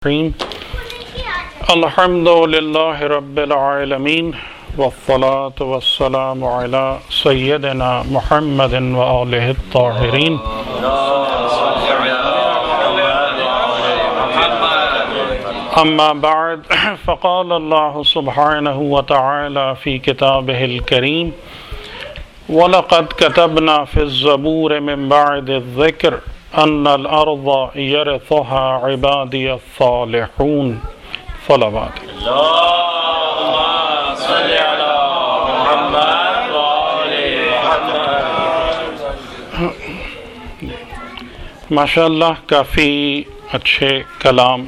الحمد لله رب العالمين والصلاة والسلام على سيدنا محمد وآله الطاهرين أما بعد فقال الله سبحانه وتعالى في كتابه الكريم وَلَقَدْ كَتَبْنَا فِي الزَّبُورِ مِنْ بَعْدِ الذِّكْرِ أَنَّ الْأَرْضَ يَرِثُهَا عِبَادِيَ الصَّالِحُونَ صلوات اللهم صل على محمد وآل محمد۔ ماشاءاللہ کافی اچھے کلام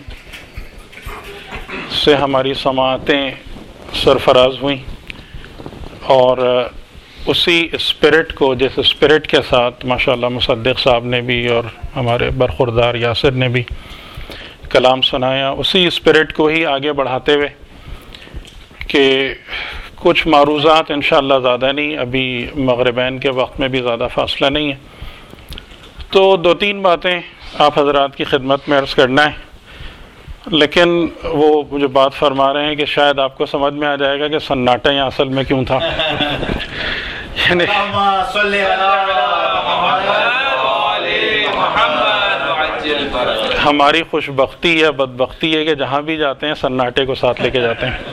سے ہماری سماعتیں سرفراز ہوئیں اور اسی اسپرٹ کو جس اسپرٹ کے ساتھ ماشاءاللہ مصدق صاحب نے بھی اور ہمارے برخوردار یاسر نے بھی کلام سنایا، اسی اسپرٹ کو ہی آگے بڑھاتے ہوئے کہ کچھ معروضات انشاءاللہ زیادہ نہیں، ابھی مغربین کے وقت میں بھی زیادہ فاصلہ نہیں ہے، تو دو تین باتیں آپ حضرات کی خدمت میں عرض کرنا ہے، لیکن وہ جو بات فرما رہے ہیں کہ شاید آپ کو سمجھ میں آ جائے گا کہ سناٹا یہاں اصل میں کیوں تھا۔ یعنی ہماری خوش بختی یا بدبختی ہے کہ جہاں بھی جاتے ہیں سناٹے کو ساتھ لے کے جاتے ہیں۔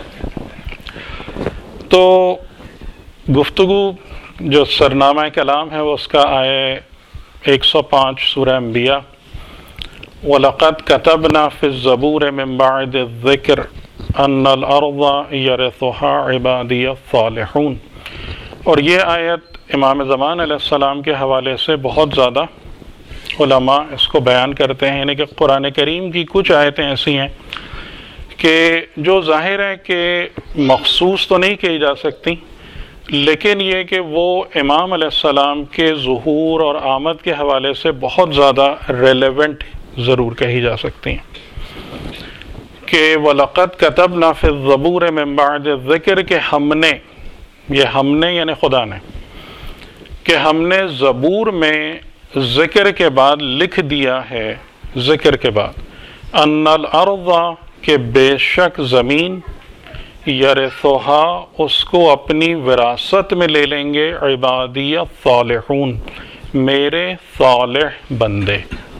تو گفتگو جو سرنامہ کلام ہے وہ اس کا آئے 105 سورہ انبیاء، وَلَقَدْ كَتَبْنَا فِي الزَّبُورِ مِنْ بَعْدِ الذِّكْرِ أَنَّ الْأَرْضَ يَرِثُهَا عِبَادِيَ الصَّالِحُونَ، اور یہ آیت امام زمان علیہ السلام کے حوالے سے بہت زیادہ علماء اس کو بیان کرتے ہیں، یعنی کہ قرآن کریم کی کچھ آیتیں ایسی ہیں کہ جو ظاہر ہے کہ مخصوص تو نہیں کہی جا سکتی، لیکن یہ کہ وہ امام علیہ السلام کے ظہور اور آمد کے حوالے سے بہت زیادہ ریلیونٹ ضرور کہی جا سکتی ہیں کہ وَلَقَدْ كَتَبْنَا فِي الزَّبُورِ مِنْ بَعْدِ الذِّكْرِ، کہ ہم نے، یہ ہم نے یعنی خدا نے، کہ ہم نے زبور میں ذکر کے بعد لکھ دیا ہے، ذکر کے بعد، ان الارض، کہ بے شک زمین، یرثھا، اس کو اپنی وراثت میں لے لیں گے، عبادی الصالحون، میرے صالح بندے،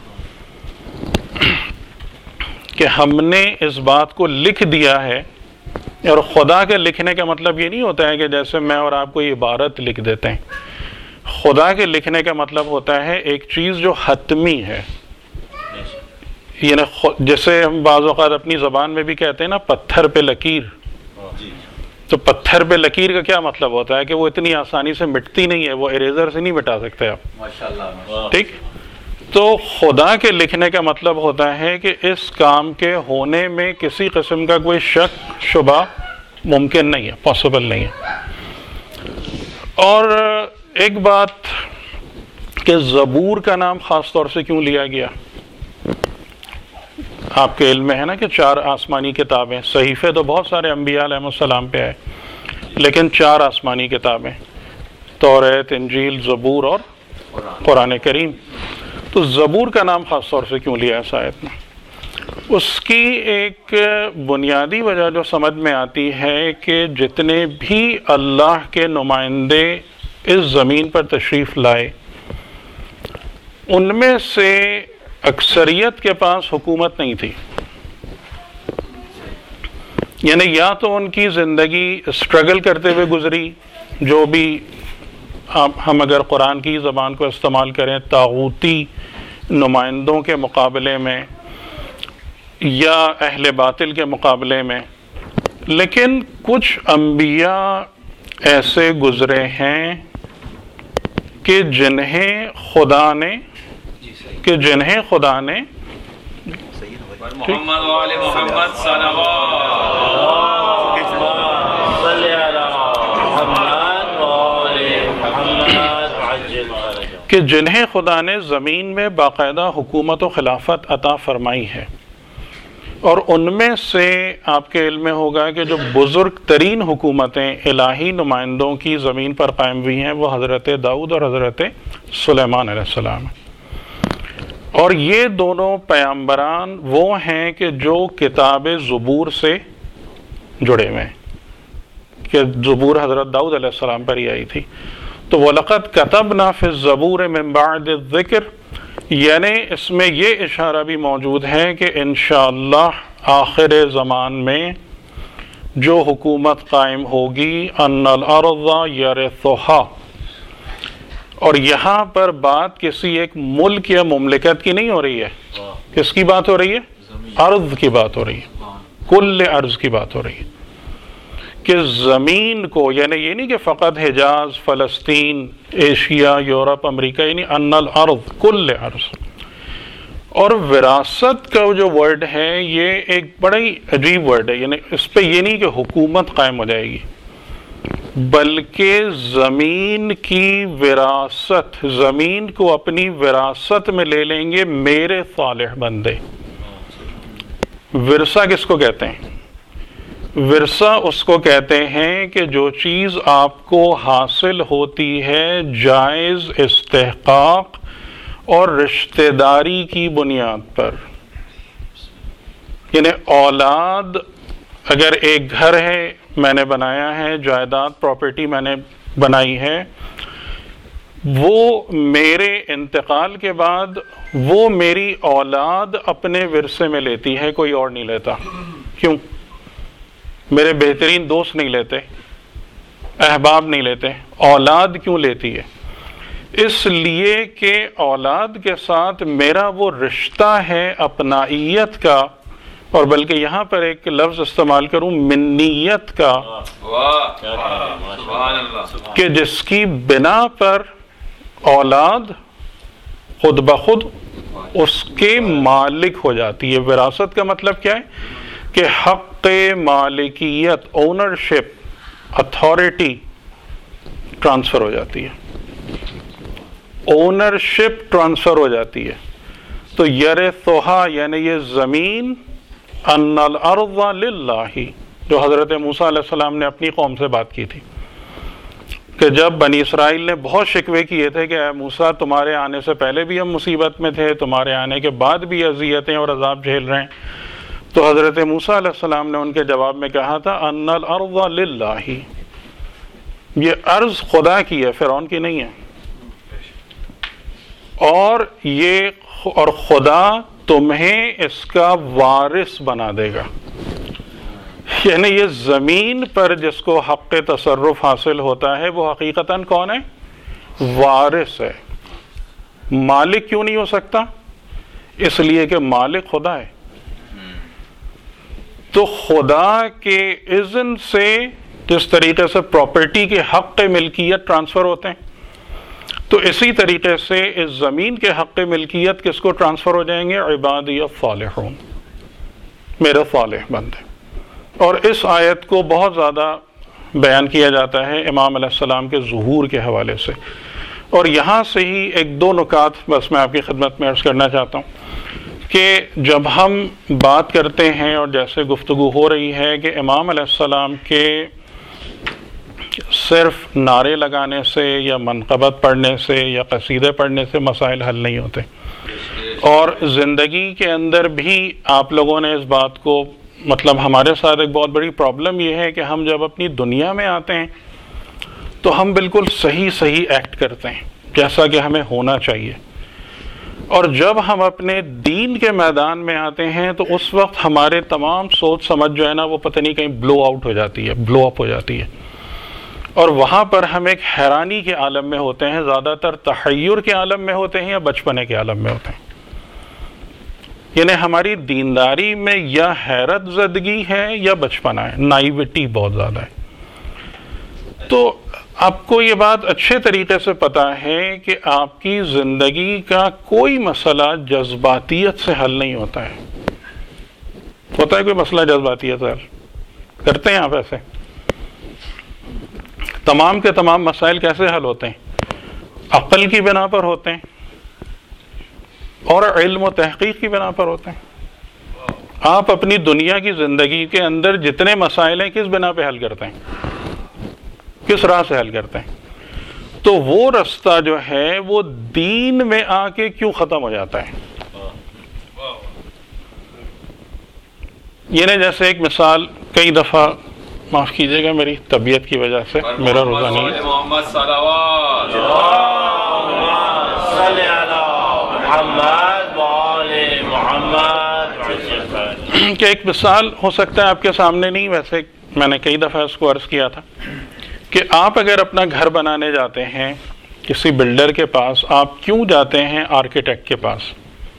کہ ہم نے اس بات کو لکھ دیا ہے۔ اور خدا کے لکھنے کا مطلب یہ نہیں ہوتا ہے کہ جیسے میں اور آپ کوئی عبارت لکھ دیتے ہیں، خدا کے لکھنے کا مطلب ہوتا ہے ایک چیز جو حتمی ہے، یعنی جیسے ہم بعض اوقات اپنی زبان میں بھی کہتے ہیں نا پتھر پہ لکیر، تو پتھر پہ لکیر کا کیا مطلب ہوتا ہے کہ وہ اتنی آسانی سے مٹتی نہیں ہے، وہ اریزر سے نہیں مٹا سکتے آپ، ٹھیک؟ تو خدا کے لکھنے کا مطلب ہوتا ہے کہ اس کام کے ہونے میں کسی قسم کا کوئی شک شبہ ممکن نہیں ہے، پاسبل نہیں ہے۔ اور ایک بات کہ زبور کا نام خاص طور سے کیوں لیا گیا، آپ کے علم میں ہے نا کہ 4 آسمانی کتابیں، صحیفے تو بہت سارے انبیاء علیہ السلام پہ آئے، لیکن 4 آسمانی کتابیں، توریت، انجیل، زبور اور قرآن کریم۔ تو زبور کا نام خاص طور سے کیوں لیا اس آیت میں؟ اس کی ایک بنیادی وجہ جو سمجھ میں آتی ہے کہ جتنے بھی اللہ کے نمائندے اس زمین پر تشریف لائے، ان میں سے اکثریت کے پاس حکومت نہیں تھی، یعنی یا تو ان کی زندگی اسٹرگل کرتے ہوئے گزری، جو بھی ہم اگر قرآن کی زبان کو استعمال کریں طاغوتی نمائندوں کے مقابلے میں یا اہل باطل کے مقابلے میں، لیکن کچھ انبیاء ایسے گزرے ہیں کہ جنہیں خدا نے محمد وآل محمد کہ جنہیں خدا نے زمین میں باقاعدہ حکومت و خلافت عطا فرمائی ہے، اور ان میں سے آپ کے علم میں ہوگا کہ جو بزرگ ترین حکومتیں الہی نمائندوں کی زمین پر قائم ہوئی ہیں وہ حضرت داؤد اور حضرت سلیمان علیہ السلام ہیں۔ اور یہ دونوں پیغمبران وہ ہیں کہ جو کتاب زبور سے جڑے ہوئے ہیں، کہ زبور حضرت داؤد علیہ السلام پر ہی آئی تھی. تو وَلَقَدْ كَتَبْنَا فِي الزَّبُورِ مِن بَعْدِ الذِّكْرِ، یعنی اس میں یہ اشارہ بھی موجود ہے کہ انشاءاللہ آخر زمان میں جو حکومت قائم ہوگی ان الارض یرثها، اور یہاں پر بات کسی ایک ملک یا مملکت کی نہیں ہو رہی ہے. کس کی بات ہو رہی ہے؟ ارض کی بات ہو رہی ہے، کل ارض کی بات ہو رہی ہے کہ زمین کو، یعنی یہ نہیں کہ فقط حجاز، فلسطین، ایشیا، یورپ، امریکہ، یعنی ان الارض کل ارض. اور وراثت کا جو ورڈ ہے یہ ایک بڑا ہی عجیب ورڈ ہے، یعنی اس پہ یہ نہیں کہ حکومت قائم ہو جائے گی، بلکہ زمین کی وراثت، زمین کو اپنی وراثت میں لے لیں گے میرے صالح بندے. ورثہ کس کو کہتے ہیں؟ ورثہ اس کو کہتے ہیں کہ جو چیز آپ کو حاصل ہوتی ہے جائز استحقاق اور رشتہ داری کی بنیاد پر. یعنی اولاد، اگر ایک گھر ہے میں نے بنایا ہے، جائیداد پراپرٹی میں نے بنائی ہے، وہ میرے انتقال کے بعد وہ میری اولاد اپنے ورثے میں لیتی ہے، کوئی اور نہیں لیتا. کیوں؟ میرے بہترین دوست نہیں لیتے، احباب نہیں لیتے، اولاد کیوں لیتی ہے؟ اس لیے کہ اولاد کے ساتھ میرا وہ رشتہ ہے اپنائیت کا، اور بلکہ یہاں پر ایک لفظ استعمال کروں منیت کا، کہ جس کی بنا پر اولاد خود بخود اس کے مالک ہو جاتی ہے. وراثت کا مطلب کیا ہے؟ کہ حق مالکیت، اونرشپ، اتھارٹی ٹرانسفر ہو جاتی ہے، اونرشپ ٹرانسفر ہو جاتی ہے. تو یرثھا یعنی یہ زمین ان الارض للہ، جو حضرت موسیٰ علیہ السلام نے اپنی قوم سے بات کی تھی کہ جب بنی اسرائیل نے بہت شکوے کیے تھے کہ اے موسیٰ تمہارے آنے سے پہلے بھی ہم مصیبت میں تھے، تمہارے آنے کے بعد بھی اذیتیں اور عذاب جھیل رہے ہیں، تو حضرت موسیٰ علیہ السلام نے ان کے جواب میں کہا تھا ان الارض للہ، یہ ارض خدا کی ہے، فرعون کی نہیں ہے. اور خدا تمہیں اس کا وارث بنا دے گا. یعنی یہ زمین پر جس کو حق تصرف حاصل ہوتا ہے وہ حقیقتاً کون ہے؟ وارث ہے. مالک کیوں نہیں ہو سکتا؟ اس لیے کہ مالک خدا ہے. تو خدا کے اذن سے جس طریقے سے پراپرٹی کے حق ملکیت ٹرانسفر ہوتے ہیں، تو اسی طریقے سے اس زمین کے حق ملکیت کس کو ٹرانسفر ہو جائیں گے؟ عبادی الصالحون، میرے صالح بندے. اور اس آیت کو بہت زیادہ بیان کیا جاتا ہے امام علیہ السلام کے ظہور کے حوالے سے. اور یہاں سے ہی ایک دو نکات بس میں آپ کی خدمت میں عرض کرنا چاہتا ہوں کہ جب ہم بات کرتے ہیں اور جیسے گفتگو ہو رہی ہے کہ امام علیہ السلام کے صرف نعرے لگانے سے یا منقبت پڑھنے سے یا قصیدے پڑھنے سے مسائل حل نہیں ہوتے، اور زندگی کے اندر بھی آپ لوگوں نے اس بات کو، مطلب ہمارے ساتھ ایک بہت بڑی پرابلم یہ ہے کہ ہم جب اپنی دنیا میں آتے ہیں تو ہم بالکل صحیح ایکٹ کرتے ہیں جیسا کہ ہمیں ہونا چاہیے، اور جب ہم اپنے دین کے میدان میں آتے ہیں تو اس وقت ہمارے تمام سوچ سمجھ جو ہے نا وہ پتہ نہیں کہیں بلو آؤٹ ہو جاتی ہے، بلو اپ ہو جاتی ہے، اور وہاں پر ہم ایک حیرانی کے عالم میں ہوتے ہیں، زیادہ تر تحیر کے عالم میں ہوتے ہیں یا بچپنے کے عالم میں ہوتے ہیں. یعنی ہماری دینداری میں یا حیرت زدگی ہے یا بچپنا ہے، نائیوٹی بہت زیادہ ہے. تو آپ کو یہ بات اچھے طریقے سے پتا ہے کہ آپ کی زندگی کا کوئی مسئلہ جذباتیت سے حل نہیں ہوتا ہے. ہوتا ہے کوئی مسئلہ جذباتیت سے حل؟ کرتے ہیں آپ ایسے؟ تمام کے تمام مسائل کیسے حل ہوتے ہیں؟ عقل کی بنا پر ہوتے ہیں اور علم و تحقیق کی بنا پر ہوتے ہیں. آپ اپنی دنیا کی زندگی کے اندر جتنے مسائل ہیں کس بنا پہ حل کرتے ہیں؟ کس راہ سے حل کرتے ہیں؟ تو وہ رستہ جو ہے وہ دین میں آ کے کیوں ختم ہو جاتا ہے؟ یہ جیسے ایک مثال کئی دفعہ، معاف کیجیے گا میری طبیعت کی وجہ سے میرا روزہ نہیں ہے، محمد صلوات کہ ایک مثال ہو سکتا ہے آپ کے سامنے نہیں، ویسے میں نے کئی دفعہ اس کو عرض کیا تھا کہ آپ اگر اپنا گھر بنانے جاتے ہیں کسی بلڈر کے پاس، آپ کیوں جاتے ہیں آرکیٹیکٹ کے پاس؟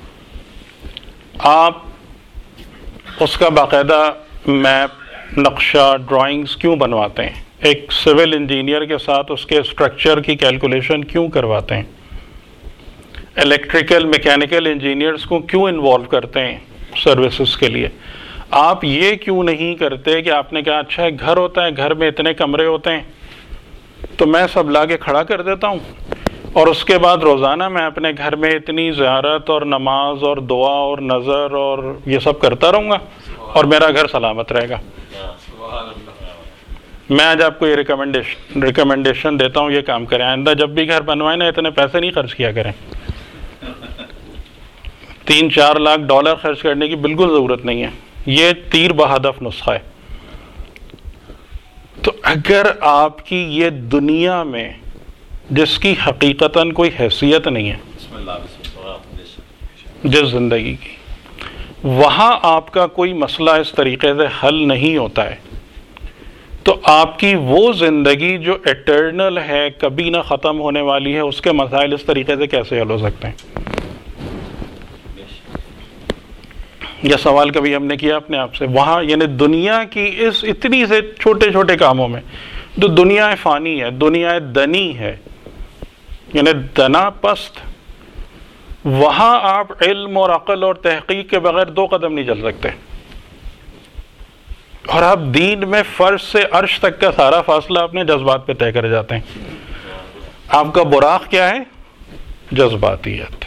آپ اس کا باقاعدہ میپ، نقشہ، ڈرائنگز کیوں بنواتے ہیں؟ ایک سول انجینئر کے ساتھ اس کے اسٹرکچر کی کیلکولیشن کیوں کرواتے ہیں؟ الیکٹریکل میکینیکل انجینئرز کو کیوں انوالو کرتے ہیں سروسز کے لیے؟ آپ یہ کیوں نہیں کرتے کہ آپ نے کہا اچھا ایک گھر ہوتا ہے، گھر میں اتنے کمرے ہوتے ہیں تو میں سب لا کے کھڑا کر دیتا ہوں، اور اس کے بعد روزانہ میں اپنے گھر میں اتنی زیارت اور نماز اور دعا اور نظر اور یہ سب کرتا رہوں گا اور میرا گھر سلامت رہے گا۔ میں آج آپ کو یہ ریکمنڈیشن دیتا ہوں، یہ کام کریں، آئندہ جب بھی گھر بنوائیں نا اتنے پیسے نہیں خرچ کیا کریں، 3-4 لاکھ ڈالر خرچ کرنے کی بالکل ضرورت نہیں ہے، یہ تیر بہدف نسخہ ہے۔ تو اگر آپ کی یہ دنیا میں جس کی حقیقتاً کوئی حیثیت نہیں ہے، جس زندگی کی، وہاں آپ کا کوئی مسئلہ اس طریقے سے حل نہیں ہوتا ہے، تو آپ کی وہ زندگی جو ایٹرنل ہے، کبھی نہ ختم ہونے والی ہے، اس کے مسائل اس طریقے سے کیسے حل ہو سکتے ہیں؟ یہ سوال کبھی ہم نے کیا اپنے آپ سے؟ وہاں یعنی دنیا کی اس اتنی سے چھوٹے چھوٹے کاموں میں، جو دنیا فانی ہے، دنیا دنی ہے، یعنی دنا پست، وہاں آپ علم اور عقل اور تحقیق کے بغیر 2 قدم نہیں چل سکتے، اور آپ دین میں فرش سے عرش تک کا سارا فاصلہ اپنے جذبات پہ طے کر جاتے ہیں۔ آپ کا براق کیا ہے؟ جذباتیت۔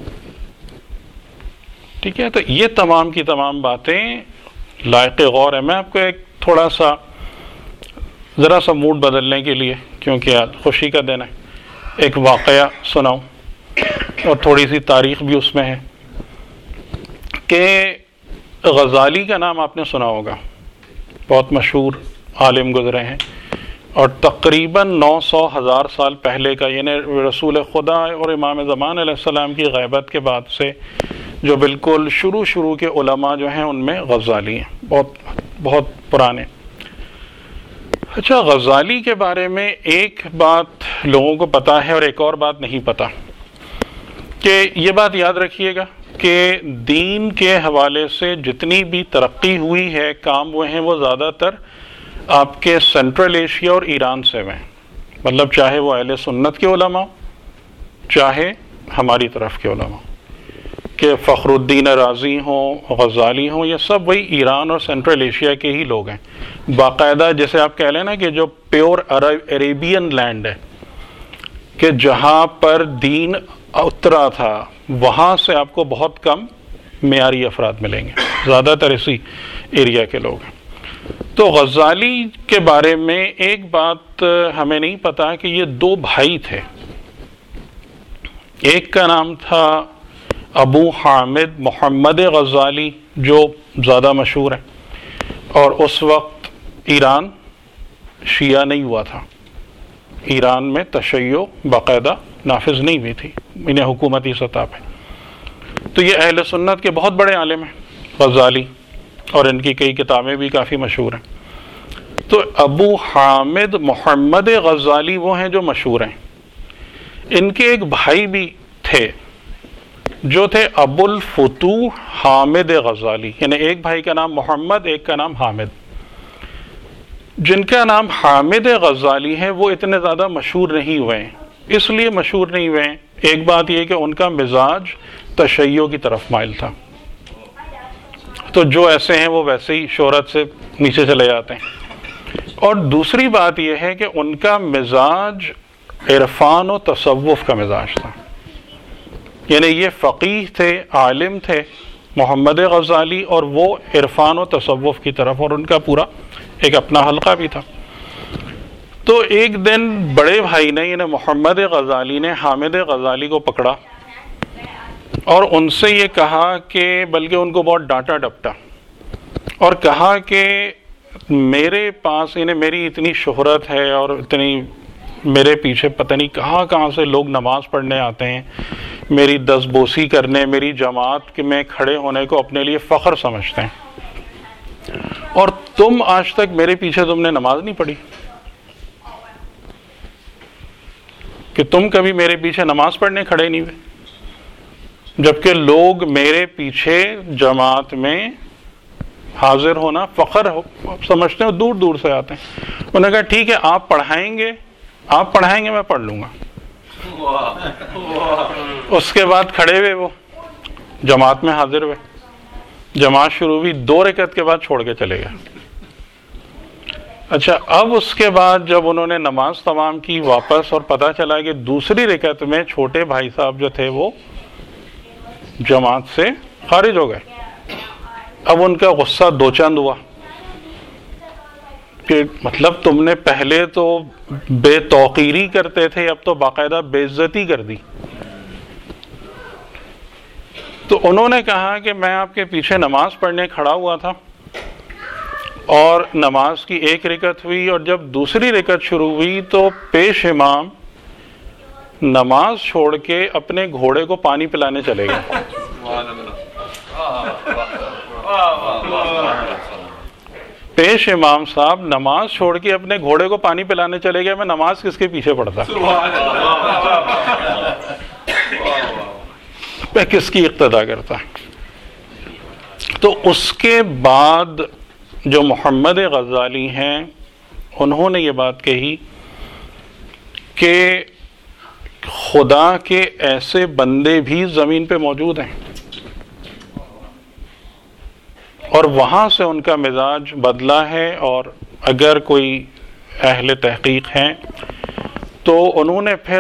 ٹھیک ہے، تو یہ تمام کی تمام باتیں لائق غور ہے۔ میں آپ کو ایک تھوڑا سا ذرا سا موڈ بدلنے کے لیے، کیونکہ آج خوشی کا دن ہے، ایک واقعہ سناؤں، اور تھوڑی سی تاریخ بھی اس میں ہے کہ غزالی کا نام آپ نے سنا ہوگا، بہت مشہور عالم گزرے ہیں، اور تقریباً 900,000 سال پہلے کا، یعنی رسول خدا اور امام زمان علیہ السلام کی غیبت کے بعد سے جو بالکل شروع کے علماء جو ہیں ان میں غزالی ہیں، بہت پرانے۔ اچھا، غزالی کے بارے میں ایک بات لوگوں کو پتہ ہے اور ایک اور بات نہیں پتہ، کہ یہ بات یاد رکھیے گا کہ دین کے حوالے سے جتنی بھی ترقی ہوئی ہے، کام ہوئے ہیں، وہ زیادہ تر آپ کے سینٹرل ایشیا اور ایران سے ہوئے ہیں، مطلب چاہے وہ اہل سنت کے علماء چاہے ہماری طرف کے علماء، کہ فخر الدین رازی ہوں، غزالی ہوں، یہ سب وہی ایران اور سینٹرل ایشیا کے ہی لوگ ہیں، باقاعدہ جیسے آپ کہہ لیں نا کہ جو پیور عربین لینڈ ہے، کہ جہاں پر دین اترا تھا، وہاں سے آپ کو بہت کم معیاری افراد ملیں گے، زیادہ تر اسی ایریا کے لوگ ہیں۔ تو غزالی کے بارے میں ایک بات ہمیں نہیں پتا کہ یہ 2 بھائی تھے، ایک کا نام تھا ابو حامد محمد غزالی، جو زیادہ مشہور ہیں، اور اس وقت ایران شیعہ نہیں ہوا تھا، ایران میں تشیع باقاعدہ نافذ نہیں ہوئی تھی انہیں حکومتی سطح پہ، تو یہ اہل سنت کے بہت بڑے عالم ہیں غزالی، اور ان کی کئی کتابیں بھی کافی مشہور ہیں۔ تو ابو حامد محمد غزالی وہ ہیں جو مشہور ہیں، ان کے ایک بھائی بھی تھے جو تھے ابو الفتوح حامد غزالی، یعنی ایک بھائی کا نام محمد، ایک کا نام حامد۔ جن کا نام حامد غزالی ہے وہ اتنے زیادہ مشہور نہیں ہوئے ہیں، اس لیے مشہور نہیں ہوئے ہیں، ایک بات یہ کہ ان کا مزاج تشیع کی طرف مائل تھا، تو جو ایسے ہیں وہ ویسے ہی شہرت سے نیچے چلے جاتے ہیں، اور دوسری بات یہ ہے کہ ان کا مزاج عرفان و تصوف کا مزاج تھا، یعنی یہ فقیہ تھے، عالم تھے محمد غزالی، اور وہ عرفان و تصوف کی طرف، اور ان کا پورا ایک اپنا حلقہ بھی تھا۔ تو ایک دن بڑے بھائی نے، یعنی محمد غزالی نے حامد غزالی کو پکڑا اور ان سے یہ کہا کہ، بلکہ ان کو بہت ڈانٹا ڈپٹا، اور کہا کہ میرے پاس میری اتنی شہرت ہے اور اتنی میرے پیچھے پتہ نہیں کہاں کہاں سے لوگ نماز پڑھنے آتے ہیں، میری دستبوسی کرنے، میری جماعت میں کھڑے ہونے کو اپنے لیے فخر سمجھتے ہیں، اور تم آج تک میرے پیچھے تم نے نماز نہیں پڑھی، کہ تم کبھی میرے پیچھے نماز پڑھنے کھڑے نہیں ہوئے، جبکہ لوگ میرے پیچھے جماعت میں حاضر ہونا فخر سمجھتے ہیں، دور دور سے آتے ہیں۔ انہوں نے کہا ٹھیک ہے، آپ پڑھائیں گے میں پڑھ لوں گا۔ اس کے بعد کھڑے ہوئے، وہ جماعت میں حاضر ہوئے، جماعت شروع ہوئی، 2 رکعت کے بعد چھوڑ کے چلے گئے۔ اچھا، اب اس کے بعد جب انہوں نے نماز تمام کی واپس، اور پتہ چلا کہ دوسری رکعت میں چھوٹے بھائی صاحب جو تھے وہ جماعت سے خارج ہو گئے۔ اب ان کا غصہ 2 چند ہوا کہ مطلب تم نے پہلے تو بے توقیری کرتے تھے، اب تو باقاعدہ بے عزتی کر دی۔ تو انہوں نے کہا کہ میں آپ کے پیچھے نماز پڑھنے کھڑا ہوا تھا، اور نماز کی 1 رکعت ہوئی، اور جب دوسری رکعت شروع ہوئی تو پیش امام نماز چھوڑ کے اپنے گھوڑے کو پانی پلانے چلے گئے۔ پیش امام صاحب نماز چھوڑ کے اپنے گھوڑے کو پانی پلانے چلے گئے، میں نماز کس کے پیچھے پڑھتا، میں کس کی اقتدا کرتا۔ تو اس کے بعد جو محمد غزالی ہیں انہوں نے یہ بات کہی کہ خدا کے ایسے بندے بھی زمین پہ موجود ہیں، اور وہاں سے ان کا مزاج بدلا ہے۔ اور اگر کوئی اہل تحقیق ہیں تو انہوں نے پھر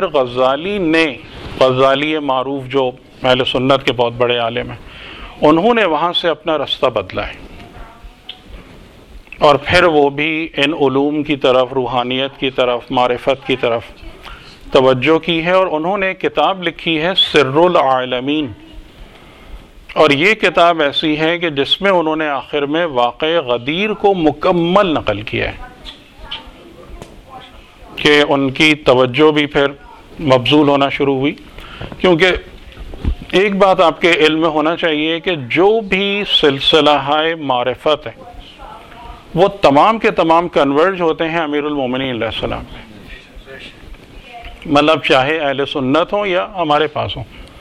غزالی معروف جو اہل سنت کے بہت بڑے عالم ہیں، انہوں نے وہاں سے اپنا رستہ بدلا ہے، اور پھر وہ بھی ان علوم کی طرف، روحانیت کی طرف، معرفت کی طرف توجہ کی ہے، اور انہوں نے کتاب لکھی ہے سر العالمین، اور یہ کتاب ایسی ہے کہ جس میں انہوں نے آخر میں واقع غدیر کو مکمل نقل کیا ہے، کہ ان کی توجہ بھی پھر مبذول ہونا شروع ہوئی۔ کیونکہ ایک بات آپ کے علم میں ہونا چاہیے کہ جو بھی سلسلہ معرفت ہے وہ تمام کے تمام کنورج ہوتے ہیں امیر المومنین علیہ السلام پہ، مطلب چاہے اہل سنت ہوں یا ہمارے پاس ہوں۔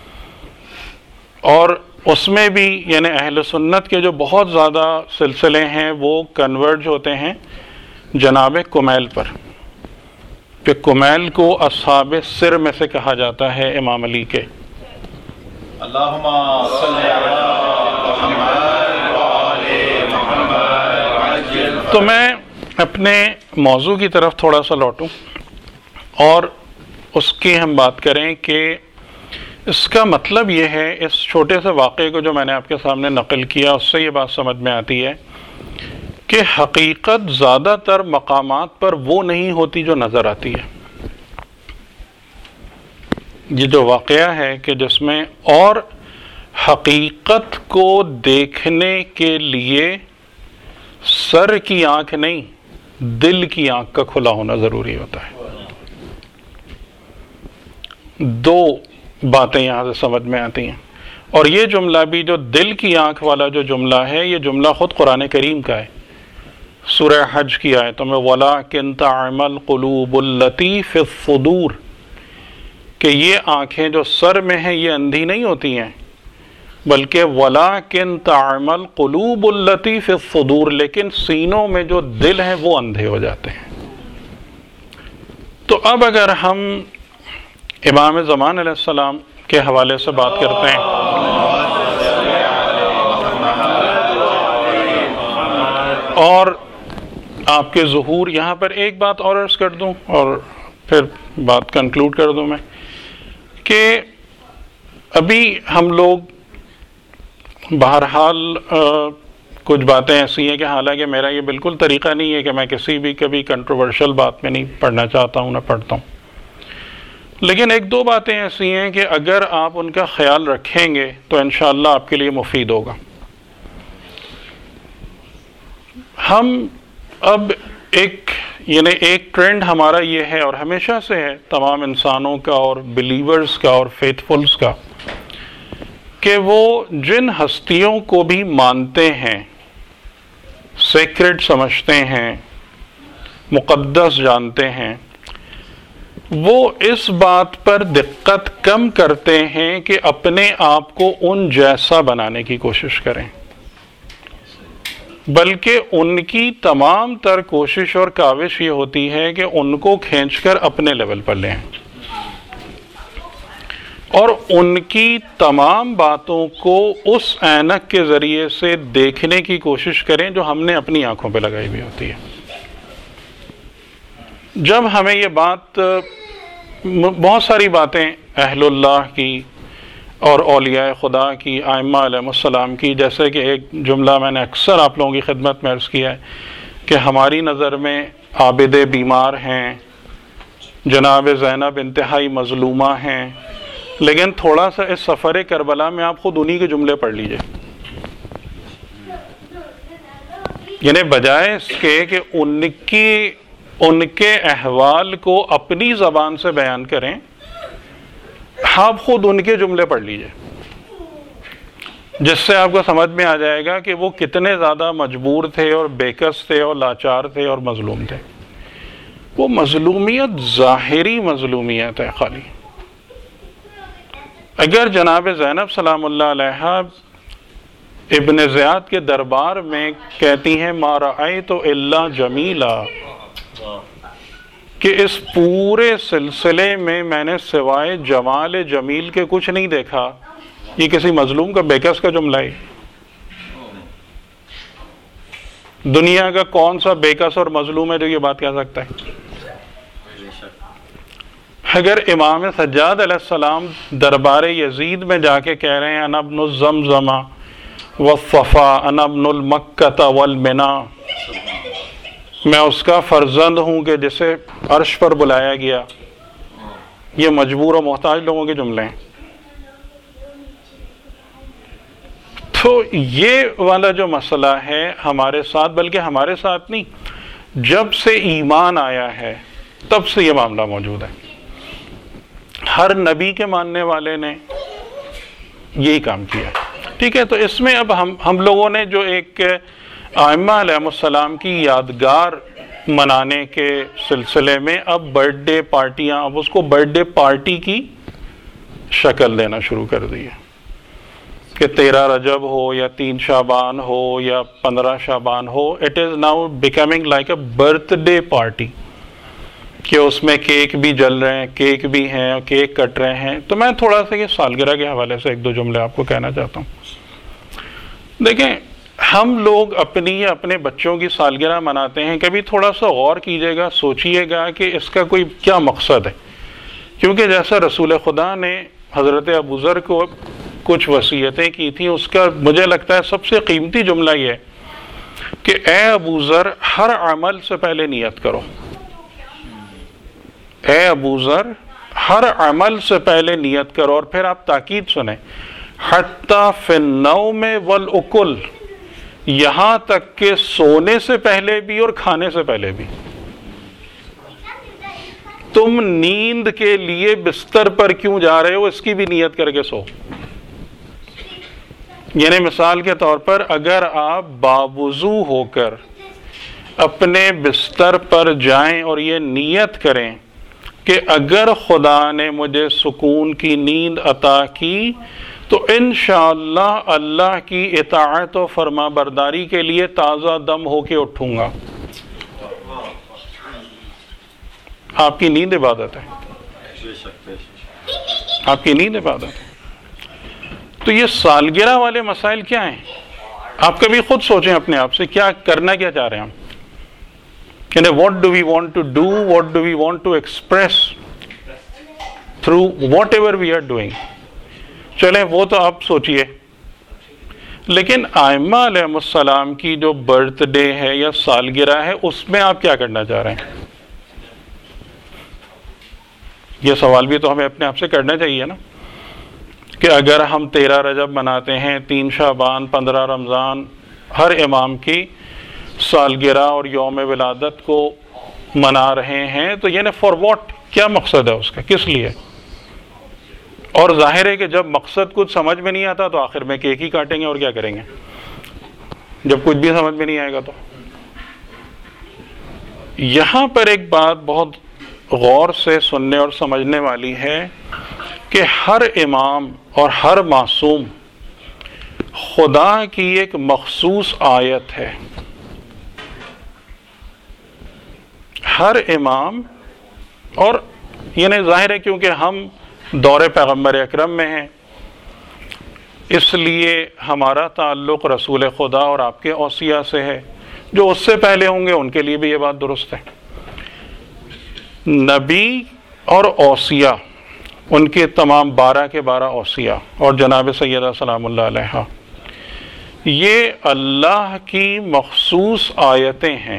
اور اس میں بھی یعنی اہل سنت کے جو بہت زیادہ سلسلے ہیں وہ کنورج ہوتے ہیں جناب کمیل پر، کہ کمیل کو اصحاب سر میں سے کہا جاتا ہے امام علی کے۔ اللہم صلی علی محمد وعلی محمد۔ تو میں اپنے موضوع کی طرف تھوڑا سا لوٹوں اور اس کی ہم بات کریں کہ اس کا مطلب یہ ہے، اس چھوٹے سے واقعے کو جو میں نے آپ کے سامنے نقل کیا اس سے یہ بات سمجھ میں آتی ہے کہ حقیقت زیادہ تر مقامات پر وہ نہیں ہوتی جو نظر آتی ہے۔ یہ جو واقعہ ہے کہ جس میں اور حقیقت کو دیکھنے کے لیے سر کی آنکھ نہیں، دل کی آنکھ کا کھلا ہونا ضروری ہوتا ہے۔ 2 باتیں یہاں سے سمجھ میں آتی ہیں، اور یہ جملہ بھی جو دل کی آنکھ والا جو جملہ ہے، یہ جملہ خود قرآن کریم کا ہے۔ سورہ حج کی آیتوں میں وَلَٰكِن تَعْمَى الْقُلُوبُ الَّتِي فِي الصُّدُورِ، کہ یہ آنکھیں جو سر میں ہیں یہ اندھی نہیں ہوتی ہیں، بلکہ وَلَٰكِن تَعْمَى الْقُلُوبُ الَّتِي فِي الصُّدُورِ، لیکن سینوں میں جو دل ہیں وہ اندھے ہو جاتے ہیں۔ تو اب اگر ہم امام زمان علیہ السلام کے حوالے سے بات کرتے ہیں، اور آپ کے ظہور، یہاں پر ایک بات اور عرض کر دوں اور پھر بات کنکلوڈ کر دوں میں، کہ ابھی ہم لوگ بہرحال کچھ باتیں ایسی ہیں کہ حالانکہ میرا یہ بالکل طریقہ نہیں ہے کہ میں کسی بھی کبھی کنٹروورشل بات میں نہیں پڑھنا چاہتا ہوں، نہ پڑھتا ہوں، لیکن 1-2 باتیں ایسی ہیں کہ اگر آپ ان کا خیال رکھیں گے تو انشاءاللہ آپ کے لیے مفید ہوگا۔ ہم اب ایک ٹرینڈ ہمارا یہ ہے، اور ہمیشہ سے ہے تمام انسانوں کا اور بلیورز کا اور فیتھفلز کا، کہ وہ جن ہستیوں کو بھی مانتے ہیں، سیکرڈ سمجھتے ہیں، مقدس جانتے ہیں، وہ اس بات پر دقت کم کرتے ہیں کہ اپنے آپ کو ان جیسا بنانے کی کوشش کریں، بلکہ ان کی تمام تر کوشش اور کاوش یہ ہوتی ہے کہ ان کو کھینچ کر اپنے لیول پر لیں، اور ان کی تمام باتوں کو اس اینک کے ذریعے سے دیکھنے کی کوشش کریں جو ہم نے اپنی آنکھوں پہ لگائی ہوئی ہوتی ہے۔ جب ہمیں یہ بات، بہت ساری باتیں اہل اللہ کی اور اولیاء خدا کی، ائمہ علیہ السلام کی، جیسے کہ ایک جملہ میں نے اکثر آپ لوگوں کی خدمت میں عرض کیا ہے کہ ہماری نظر میں عابد بیمار ہیں، جناب زینب انتہائی مظلومہ ہیں، لیکن تھوڑا سا اس سفر کربلا میں آپ خود انہی کے جملے پڑھ لیجئے، یعنی بجائے اس کے کہ ان کے احوال کو اپنی زبان سے بیان کریں، آپ خود ان کے جملے پڑھ لیجئے، جس سے آپ کو سمجھ میں آ جائے گا کہ وہ کتنے زیادہ مجبور تھے اور بےکس تھے اور لاچار تھے اور مظلوم تھے۔ وہ مظلومیت ظاہری مظلومیت ہے خالی۔ اگر جناب زینب سلام اللہ علیہا ابن زیاد کے دربار میں کہتی ہیں ما رأیت الا جمیلا، کہ اس پورے سلسلے میں نے سوائے جمال جمیل کے کچھ نہیں دیکھا، یہ کسی مظلوم کا بےکس کا جملہ ہے؟ دنیا کا کون سا بےکس اور مظلوم ہے جو یہ بات کہہ سکتا ہے؟ اگر امام سجاد علیہ السلام دربار یزید میں جا کے کہہ رہے ہیں انا ابن الزمزم والصفا انا ابن المکہ والمنا، میں اس کا فرزند ہوں کہ جسے عرش پر بلایا گیا، یہ مجبور و محتاج لوگوں کے جملے ہیں۔ تو یہ والا جو مسئلہ ہے ہمارے ساتھ، بلکہ ہمارے ساتھ نہیں، جب سے ایمان آیا ہے تب سے یہ معاملہ موجود ہے۔ ہر نبی کے ماننے والے نے یہی کام کیا، ٹھیک ہے؟ تو اس میں اب ہم لوگوں نے جو ایک ائمہ علیہ السلام کی یادگار منانے کے سلسلے میں اب برتھ ڈے پارٹیاں، اب اس کو برتھ ڈے پارٹی کی شکل دینا شروع کر دی ہے، کہ 13 رجب ہو یا 3 شعبان ہو یا 15 شعبان ہو، it is now becoming like a birthday party, کہ اس میں کیک بھی جل رہے ہیں، کیک بھی ہیں، کیک کٹ رہے ہیں۔ تو میں تھوڑا سا یہ سالگرہ کے حوالے سے 1-2 جملے آپ کو کہنا چاہتا ہوں۔ دیکھیں، ہم لوگ اپنے بچوں کی سالگرہ مناتے ہیں، کبھی تھوڑا سا غور کیجئے گا، سوچئے گا کہ اس کا کوئی کیا مقصد ہے، کیونکہ جیسا رسول خدا نے حضرت ابو ذر کو کچھ وصیتیں کی تھیں، اس کا مجھے لگتا ہے سب سے قیمتی جملہ یہ ہے کہ اے ابو ذر، ہر عمل سے پہلے نیت کرو، اے ابو ذر ہر عمل سے پہلے نیت کرو، اور پھر آپ تاکید سنیں، حتی فی النوم والاکل، یہاں تک کہ سونے سے پہلے بھی اور کھانے سے پہلے بھی، تم نیند کے لیے بستر پر کیوں جا رہے ہو اس کی بھی نیت کر کے سو۔ یعنی مثال کے طور پر اگر آپ باوضو ہو کر اپنے بستر پر جائیں اور یہ نیت کریں کہ اگر خدا نے مجھے سکون کی نیند عطا کی تو انشاءاللہ اللہ کی اطاعت و فرما برداری کے لیے تازہ دم ہو کے اٹھوں گا، آپ کی نیند عبادت ہے، آپ کی نیند عبادت ہے۔ تو یہ سالگرہ والے مسائل کیا ہیں؟ آپ کبھی خود سوچیں اپنے آپ سے، کیا کرنا کیا چاہ رہے ہیں ہم؟ What do we want to do? What do we want to express through whatever we are doing? چلیں وہ تو آپ سوچئے، لیکن ائمہ علیہ السلام کی جو برتھ ڈے ہے یا سالگرہ ہے، اس میں آپ کیا کرنا چاہ رہے ہیں؟ یہ سوال بھی تو ہمیں اپنے آپ سے کرنا چاہیے نا، کہ اگر ہم 13 رجب مناتے ہیں، 3 شعبان، 15 رمضان ہر امام کی، سالگرہ اور یوم ولادت کو منا رہے ہیں، تو یعنی فار واٹ، کیا مقصد ہے اس کا، کس لیے؟ اور ظاہر ہے کہ جب مقصد کچھ سمجھ میں نہیں آتا تو آخر میں کیک ہی کاٹیں گے، اور کیا کریں گے جب کچھ بھی سمجھ میں نہیں آئے گا تو۔ یہاں پر ایک بات بہت غور سے سننے اور سمجھنے والی ہے کہ ہر امام اور ہر معصوم خدا کی ایک مخصوص آیت ہے۔ ہر امام، اور یعنی ظاہر ہے کیونکہ ہم دور پیغمبر اکرم میں ہیں، اس لیے ہمارا تعلق رسول خدا اور آپ کے اوصیاء سے ہے۔ جو اس سے پہلے ہوں گے ان کے لیے بھی یہ بات درست ہے۔ نبی اور اوصیاء، ان کے تمام 12 کے 12 اوصیاء اور جناب سیدہ سلام اللہ علیہا، یہ اللہ کی مخصوص آیتیں ہیں۔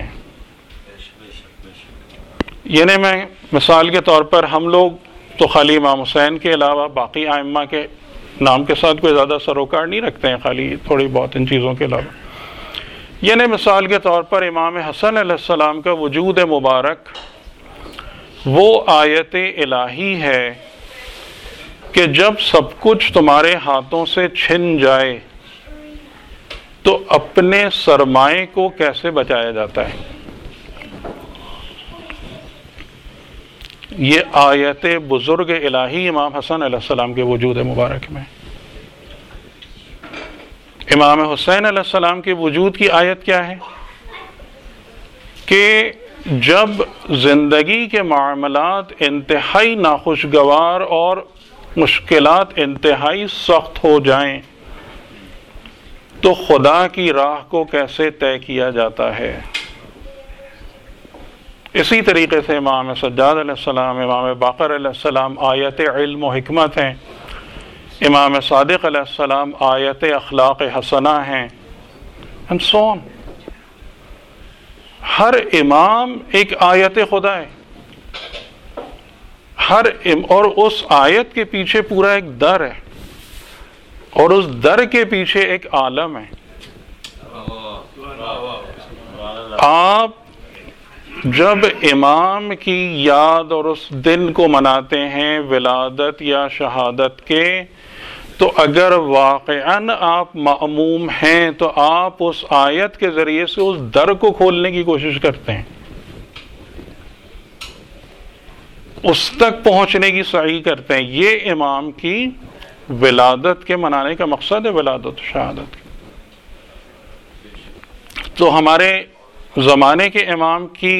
یعنی میں مثال کے طور پر، ہم لوگ تو خالی امام حسین کے علاوہ باقی ائمہ کے نام کے ساتھ کوئی زیادہ سروکار نہیں رکھتے ہیں، خالی تھوڑی بہت ان چیزوں کے علاوہ۔ یعنی مثال کے طور پر امام حسن علیہ السلام کا وجود مبارک وہ آیت الہی ہے کہ جب سب کچھ تمہارے ہاتھوں سے چھن جائے تو اپنے سرمائے کو کیسے بچایا جاتا ہے۔ یہ آیت بزرگ الہی امام حسن علیہ السلام کے وجود مبارک میں۔ امام حسین علیہ السلام کے وجود کی آیت کیا ہے کہ جب زندگی کے معاملات انتہائی ناخوشگوار اور مشکلات انتہائی سخت ہو جائیں تو خدا کی راہ کو کیسے طے کیا جاتا ہے۔ اسی طریقے سے امام سجاد علیہ السلام، امام باقر علیہ السلام آیت علم و حکمت ہیں، امام صادق علیہ السلام آیت اخلاق حسنہ ہیں، and so on۔ ہر امام ایک آیت خدا ہے، اور اس آیت کے پیچھے پورا ایک در ہے، اور اس در کے پیچھے ایک عالم ہے۔ آپ جب امام کی یاد اور اس دن کو مناتے ہیں ولادت یا شہادت کے، تو اگر واقعاً آپ مأموم ہیں تو آپ اس آیت کے ذریعے سے اس در کو کھولنے کی کوشش کرتے ہیں، اس تک پہنچنے کی سعی کرتے ہیں۔ یہ امام کی ولادت کے منانے کا مقصد ہے، ولادت و شہادت۔ تو ہمارے زمانے کے امام کی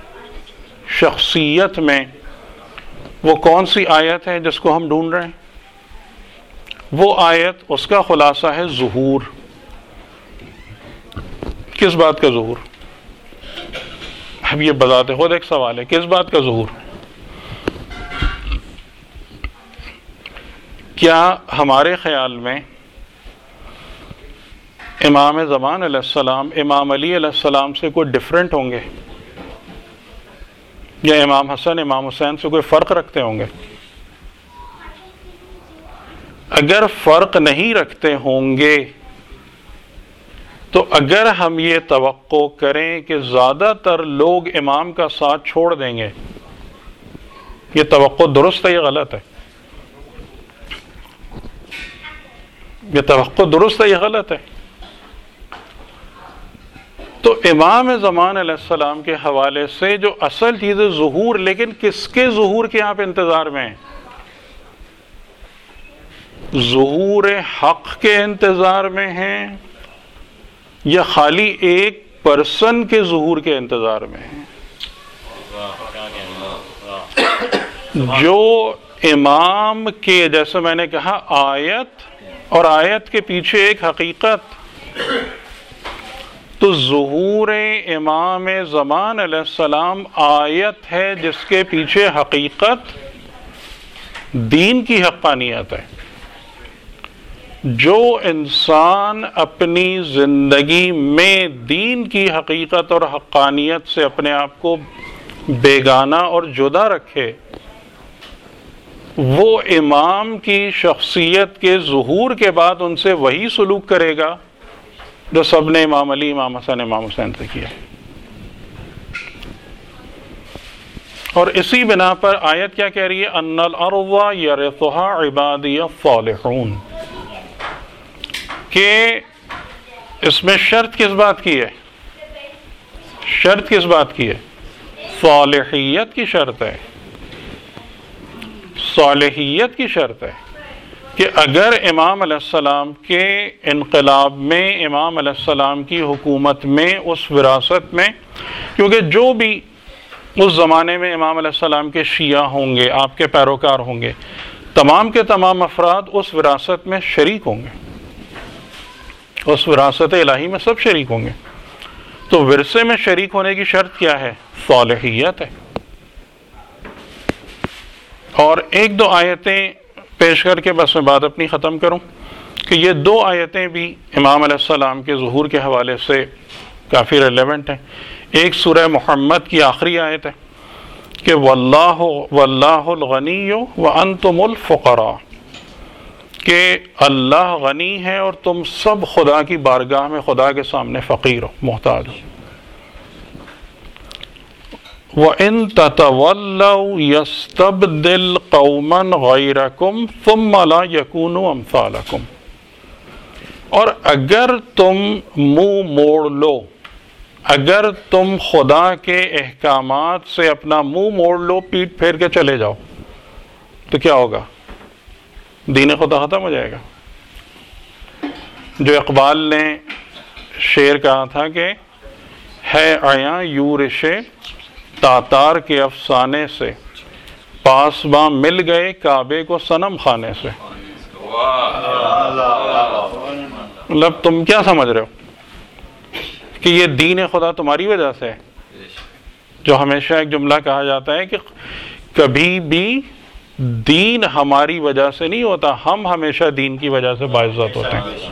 شخصیت میں وہ کون سی آیت ہے جس کو ہم ڈھونڈ رہے ہیں؟ وہ آیت، اس کا خلاصہ ہے ظہور۔ کس بات کا ظہور؟ اب یہ بذات خود ایک سوال ہے، کس بات کا ظہور؟ کیا ہمارے خیال میں امام زمان علیہ السلام امام علی علیہ السلام سے کوئی ڈفرینٹ ہوں گے، یا امام حسن امام حسین سے کوئی فرق رکھتے ہوں گے؟ اگر فرق نہیں رکھتے ہوں گے تو اگر ہم یہ توقع کریں کہ زیادہ تر لوگ امام کا ساتھ چھوڑ دیں گے، یہ توقع درست ہے یا غلط ہے؟ یہ توقع درست ہے یا غلط ہے؟ تو امام زمان علیہ السلام کے حوالے سے جو اصل چیز ہے ظہور، لیکن کس کے ظہور کے آپ انتظار میں ہیں؟ ظہور حق کے انتظار میں ہیں یا خالی ایک پرسن کے ظہور کے انتظار میں ہیں؟ جو امام کے، جیسے میں نے کہا، آیت اور آیت کے پیچھے ایک حقیقت، تو ظہور امام زمان علیہ السلام آیت ہے جس کے پیچھے حقیقت دین کی حقانیت ہے۔ جو انسان اپنی زندگی میں دین کی حقیقت اور حقانیت سے اپنے آپ کو بیگانہ اور جدا رکھے، وہ امام کی شخصیت کے ظہور کے بعد ان سے وہی سلوک کرے گا جو سب نے امام علی، امام حسن، امام حسین سے کیا. اور اسی بنا پر آیت کیا کہہ رہی ہے؟ ان الارض یرثها عبادی الصالحون، کہ اس میں شرط کس بات کی ہے؟ شرط کس بات کی ہے؟ صالحیت کی شرط ہے. صالحیت کی شرط ہے کہ اگر امام علیہ السلام کے انقلاب میں، امام علیہ السلام کی حکومت میں، اس وراثت میں، کیونکہ جو بھی اس زمانے میں امام علیہ السلام کے شیعہ ہوں گے، آپ کے پیروکار ہوں گے، تمام کے تمام افراد اس وراثت میں شریک ہوں گے، اس وراثت الہی میں سب شریک ہوں گے. تو ورثے میں شریک ہونے کی شرط کیا ہے؟ صالحیت ہے. اور ایک دو آیتیں پیش کر کے بس میں بات اپنی ختم کروں کہ یہ دو آیتیں بھی امام علیہ السلام کے ظہور کے حوالے سے کافی ریلیونٹ ہیں. ایک سورہ محمد کی آخری آیت ہے کہ واللہ الغنی وانتم الفقراء، کہ اللہ غنی ہے اور تم سب خدا کی بارگاہ میں، خدا کے سامنے فقیر ہو، محتاج ہو. وَإِن تَتَوَلَّوْا يَسْتَبْدِلْ قَوْمًا غَيْرَكُمْ ثُمَّ لَا يَكُونُوا أَمْثَالَكُمْ، اور اگر تم منہ موڑ لو، اگر تم خدا کے احکامات سے اپنا منہ موڑ لو، پیٹ پھیر کے چلے جاؤ، تو کیا ہوگا؟ دین خدا ختم ہو جائے گا. جو اقبال نے شعر کہا تھا کہ ہے عیاں یورش تاتار کے افسانے سے، پاسباں مل گئے کعبے کو صنم خانے سے. مطلب تم کیا سمجھ رہے ہو کہ یہ دین خدا تمہاری وجہ سے ہے؟ جو ہمیشہ ایک جملہ کہا جاتا ہے کہ کبھی بھی دین ہماری وجہ سے نہیں ہوتا، ہم ہمیشہ دین کی وجہ سے باعزت ہوتے ہیں.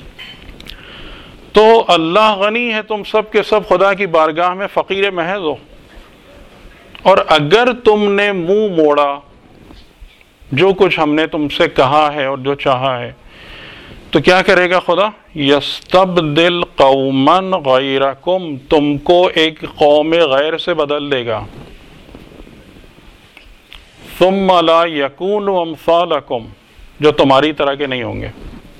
تو اللہ غنی ہے، تم سب کے سب خدا کی بارگاہ میں فقیر محض ہو، اور اگر تم نے منہ موڑا جو کچھ ہم نے تم سے کہا ہے اور جو چاہا ہے، تو کیا کرے گا خدا؟ یستبدل قوما غیرکم، تم کو ایک قوم غیر سے بدل دے گا. ثم لا یکونوا امثالکم، جو تمہاری طرح کے نہیں ہوں گے.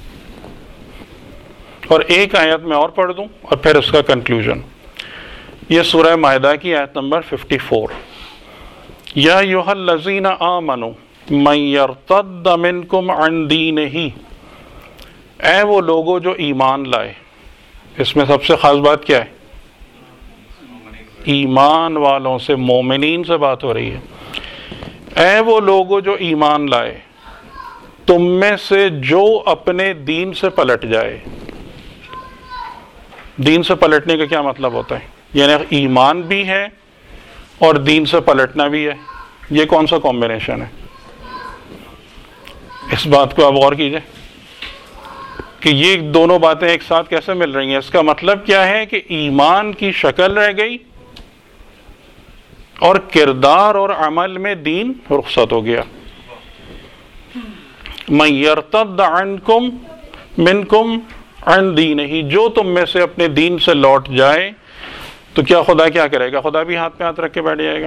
اور ایک آیت میں اور پڑھ دوں اور پھر اس کا کنکلوژن. یہ سورہ مائدہ کی آیت نمبر 54. یا ایھا الذین آمنوا من یرتد منکم عن دینہ، اے وہ لوگوں جو ایمان لائے. اس میں سب سے خاص بات کیا ہے؟ ایمان والوں سے، مومنین سے بات ہو رہی ہے. اے وہ لوگوں جو ایمان لائے، تم میں سے جو اپنے دین سے پلٹ جائے. دین سے پلٹنے کا کیا مطلب ہوتا ہے؟ یعنی ایمان بھی ہے اور دین سے پلٹنا بھی ہے. یہ کون سا کمبینیشن ہے؟ اس بات کو آپ غور کیجئے کہ یہ دونوں باتیں ایک ساتھ کیسے مل رہی ہیں. اس کا مطلب کیا ہے کہ ایمان کی شکل رہ گئی اور کردار اور عمل میں دین رخصت ہو گیا. من یرتد عنکم منکم عن دینہ، جو تم میں سے اپنے دین سے لوٹ جائے، تو کیا خدا کیا کرے گا؟ خدا بھی ہاتھ پہ ہاتھ رکھ کے بیٹھ جائے گا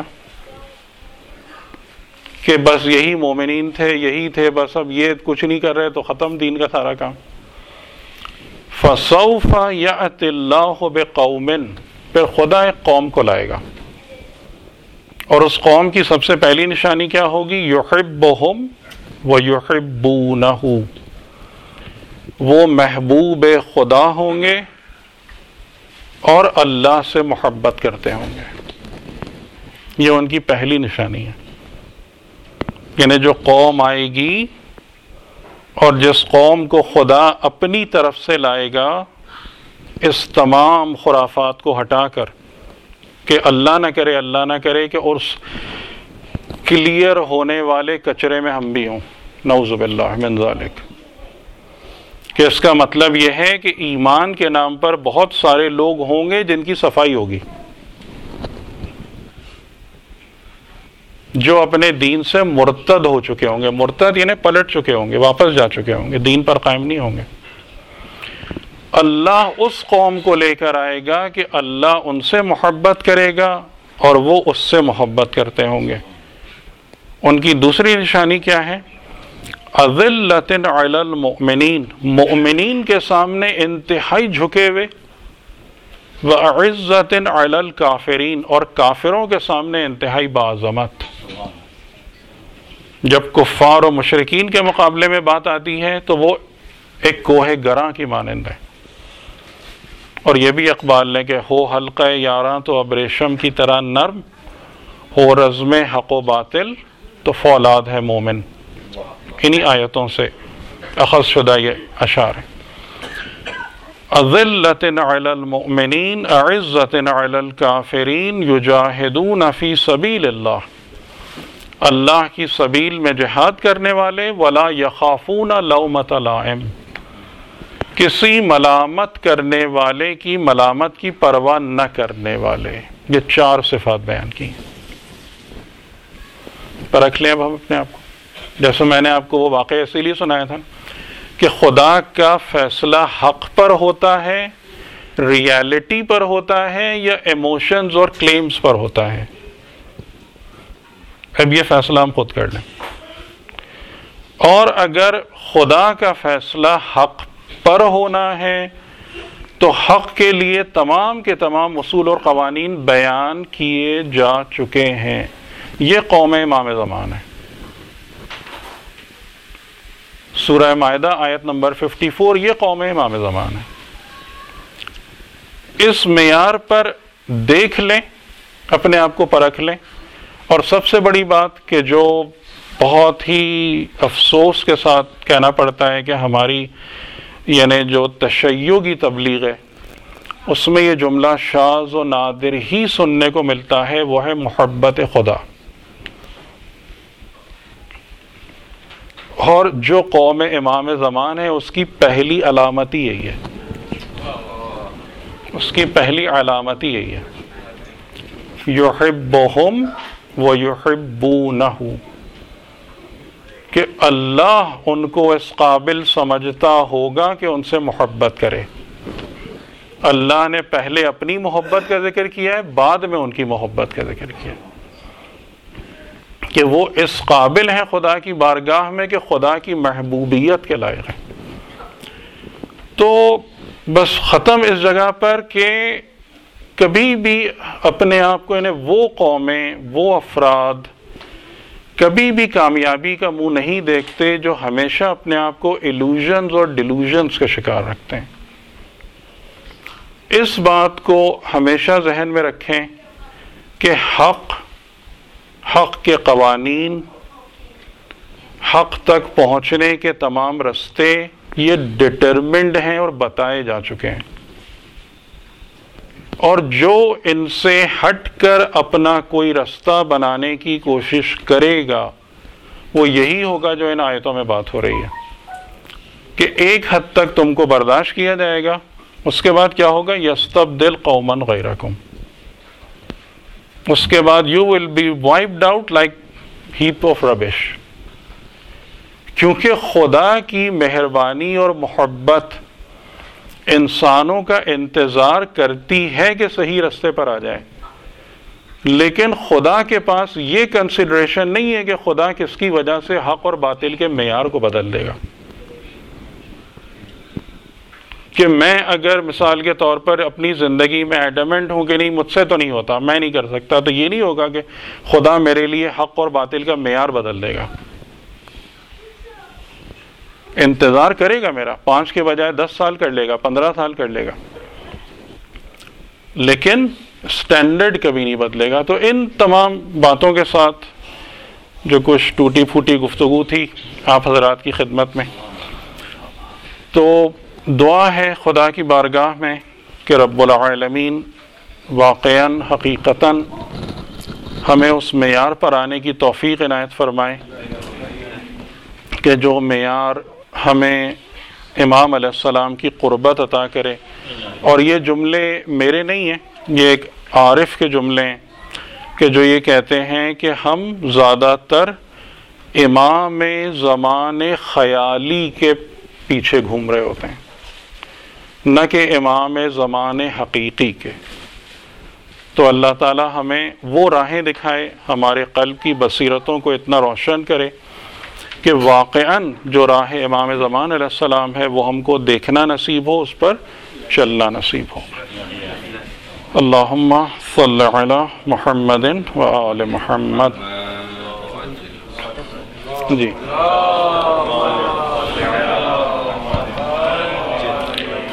کہ بس یہی مومنین تھے، یہی تھے، بس اب یہ کچھ نہیں کر رہے تو ختم دین کا سارا کام. فَسَوْفَ يَأْتِ اللَّهُ بِقَوْمٍ، پھر خدا ایک قوم کو لائے گا، اور اس قوم کی سب سے پہلی نشانی کیا ہوگی؟ يُحِبُّهُمْ وَيُحِبُّونَهُ، وہ محبوب خدا ہوں گے اور اللہ سے محبت کرتے ہوں گے. یہ ان کی پہلی نشانی ہے. یعنی جو قوم آئے گی اور جس قوم کو خدا اپنی طرف سے لائے گا، اس تمام خرافات کو ہٹا کر، کہ اللہ نہ کرے، اللہ نہ کرے کہ اس کلیئر ہونے والے کچرے میں ہم بھی ہوں، نعوذ باللہ من ذالک. کہ اس کا مطلب یہ ہے کہ ایمان کے نام پر بہت سارے لوگ ہوں گے جن کی صفائی ہوگی، جو اپنے دین سے مرتد ہو چکے ہوں گے. مرتد یعنی پلٹ چکے ہوں گے، واپس جا چکے ہوں گے، دین پر قائم نہیں ہوں گے. اللہ اس قوم کو لے کر آئے گا کہ اللہ ان سے محبت کرے گا اور وہ اس سے محبت کرتے ہوں گے۔ ان کی دوسری نشانی کیا ہے؟ اذلۃ علی المؤمنین، مؤمنین کے سامنے انتہائی جھکے ہوئے، وعزۃ علی الکافرین، اور کافروں کے سامنے انتہائی باعظمت۔ جب کفار و مشرکین کے مقابلے میں بات آتی ہے تو وہ ایک کوہ گراں کی مانند ہے، اور یہ بھی اقبال نے کہ ہو حلقہ یاراں تو ابریشم کی طرح نرم، ہو رزم حق و باطل تو فولاد ہے مومن۔ انہی آیتوں سے اخذ شدہ یہ اشعار ہیں۔ اذلۃ علی المؤمنین اعزۃ علی الکافرین یجاہدون فی سبیل اللہ، اللہ کی سبیل میں جہاد کرنے والے، ولا یخافون لومۃ لائم، کسی ملامت کرنے والے کی ملامت کی پرواہ نہ کرنے والے۔ یہ 4 صفات بیان کی ہیں۔ پرکھ لیں اب ہم اپنے آپ کو، جیسے میں نے آپ کو وہ واقعہ اسی لیے سنایا تھا کہ خدا کا فیصلہ حق پر ہوتا ہے، ریالٹی پر ہوتا ہے، یا ایموشنز اور کلیمز پر ہوتا ہے؟ اب یہ فیصلہ ہم خود کر لیں۔ اور اگر خدا کا فیصلہ حق پر ہونا ہے تو حق کے لیے تمام کے تمام اصول اور قوانین بیان کیے جا چکے ہیں۔ یہ قوم امام زمان ہے۔ سورہ مائدہ آیت نمبر 54، یہ قوم امام زمان ہے۔ اس معیار پر دیکھ لیں، اپنے آپ کو پرکھ لیں۔ اور سب سے بڑی بات کہ جو بہت ہی افسوس کے ساتھ کہنا پڑتا ہے کہ ہماری یعنی جو تشیع کی تبلیغ ہے اس میں یہ جملہ شاذ و نادر ہی سننے کو ملتا ہے، وہ ہے محبت خدا۔ اور جو قوم امام زمان ہے اس کی پہلی علامت ہی یہی ہے، اس کی پہلی علامت ہی یہی ہے، یحبہم ویحبونہ، کہ اللہ ان کو اس قابل سمجھتا ہوگا کہ ان سے محبت کرے۔ اللہ نے پہلے اپنی محبت کا ذکر کیا ہے، بعد میں ان کی محبت کا ذکر کیا ہے، کہ وہ اس قابل ہیں خدا کی بارگاہ میں کہ خدا کی محبوبیت کے لائق ہیں۔ تو بس ختم اس جگہ پر کہ کبھی بھی اپنے آپ کو یعنی وہ قومیں، وہ افراد کبھی بھی کامیابی کا منہ نہیں دیکھتے جو ہمیشہ اپنے آپ کو ایلوژنز اور ڈیلوژنز کا شکار رکھتے ہیں۔ اس بات کو ہمیشہ ذہن میں رکھیں کہ حق کے قوانین، حق تک پہنچنے کے تمام راستے یہ ڈٹرمنڈ ہیں اور بتائے جا چکے ہیں، اور جو ان سے ہٹ کر اپنا کوئی راستہ بنانے کی کوشش کرے گا وہ یہی ہوگا جو ان آیتوں میں بات ہو رہی ہے، کہ ایک حد تک تم کو برداشت کیا جائے گا، اس کے بعد کیا ہوگا؟ یستبدل قوما غیرکم، اس کے بعد you will be wiped out like heap of rubbish, کیونکہ خدا کی مہربانی اور محبت انسانوں کا انتظار کرتی ہے کہ صحیح راستے پر آ جائے، لیکن خدا کے پاس یہ کنسیڈریشن نہیں ہے کہ خدا کس کی وجہ سے حق اور باطل کے معیار کو بدل دے گا۔ کہ میں اگر مثال کے طور پر اپنی زندگی میں ایڈمنٹ ہوں کہ نہیں مجھ سے تو نہیں ہوتا، میں نہیں کر سکتا، تو یہ نہیں ہوگا کہ خدا میرے لیے حق اور باطل کا معیار بدل دے گا۔ انتظار کرے گا میرا، 5 کے بجائے 10 سال کر لے گا، 15 سال کر لے گا، لیکن سٹینڈرڈ کبھی نہیں بدلے گا۔ تو ان تمام باتوں کے ساتھ جو کچھ ٹوٹی پھوٹی گفتگو تھی آپ حضرات کی خدمت میں، تو دعا ہے خدا کی بارگاہ میں کہ رب العالمین واقعاً حقیقتاً ہمیں اس معیار پر آنے کی توفیق عنایت فرمائے کہ جو معیار ہمیں امام علیہ السلام کی قربت عطا کرے۔ اور یہ جملے میرے نہیں ہیں، یہ ایک عارف کے جملے ہیں کہ جو یہ کہتے ہیں کہ ہم زیادہ تر امام زمان خیالی کے پیچھے گھوم رہے ہوتے ہیں، نہ کہ امام زمان حقیقی کے۔ تو اللہ تعالی ہمیں وہ راہیں دکھائے، ہمارے قلب کی بصیرتوں کو اتنا روشن کرے کہ واقعاً جو راہ امام زمان علیہ السلام ہے وہ ہم کو دیکھنا نصیب ہو، اس پر چلنا نصیب ہو۔ اللہم صلی علی محمد و آل محمد۔ جی